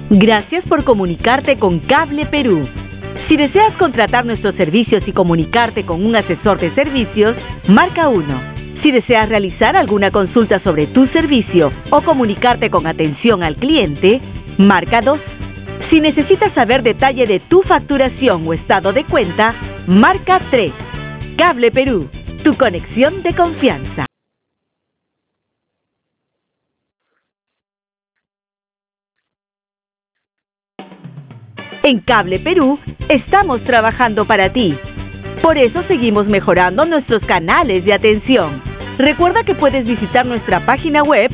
Gracias por comunicarte con Cable Perú. Si deseas contratar nuestros servicios y comunicarte con un asesor de servicios, marca 1. Si deseas realizar alguna consulta sobre tu servicio o comunicarte con atención al cliente, marca 2. Si necesitas saber detalle de tu facturación o estado de cuenta, marca 3. Cable Perú, tu conexión de confianza. En Cable Perú estamos trabajando para ti. Por eso seguimos mejorando nuestros canales de atención. Recuerda que puedes visitar nuestra página web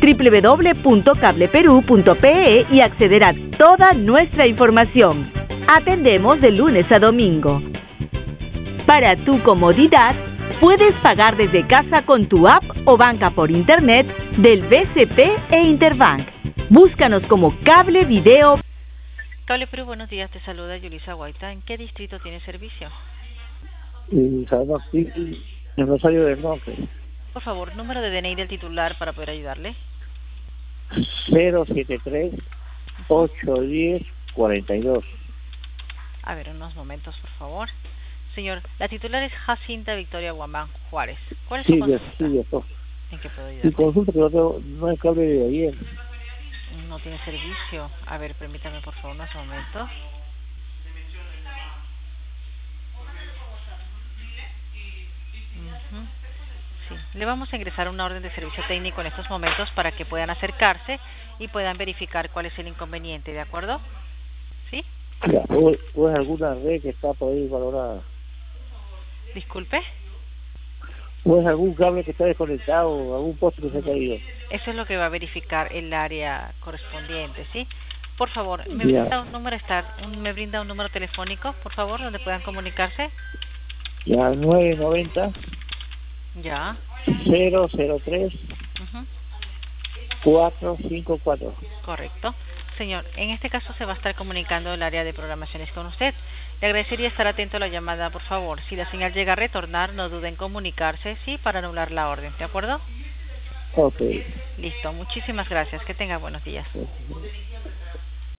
www.cableperú.pe y acceder a toda nuestra información. Atendemos de lunes a domingo. Para tu comodidad, puedes pagar desde casa con tu app o banca por internet del BCP e Interbank. Búscanos como Cable Video. Cable Perú, buenos días, te saluda Yulisa Guaita. ¿En qué distrito tiene servicio? En Rosario del Norte. Por favor, número de DNI del titular para poder ayudarle. 073-810-42. A ver, unos momentos, por favor. Señor, la titular es Jacinta Victoria Guamán Juárez. ¿Cuál es su consulta? Sí, ¿En qué puedo ayudarle? Mi consulta que no hay cable de ayer. No tiene servicio. A ver, permítame por favor unos momentos. Sí, le vamos a ingresar una orden de servicio técnico en estos momentos para que puedan acercarse y puedan verificar cuál es el inconveniente, ¿de acuerdo? ¿Sí? Ya, ¿o es alguna red que está por ahí valorada? Disculpe. ¿O es algún cable que está desconectado, algún poste que se ha caído? Eso es lo que va a verificar el área correspondiente, ¿sí? Por favor, ¿me brinda un número telefónico, por favor, donde puedan comunicarse? Ya, 990. Ya. 003 454. Correcto. Señor, en este caso se va a estar comunicando el área de programaciones con usted. Le agradecería estar atento a la llamada, por favor. Si la señal llega a retornar, no duden en comunicarse, sí, para anular la orden, ¿de acuerdo? Ok. Listo, muchísimas gracias. Que tenga buenos días.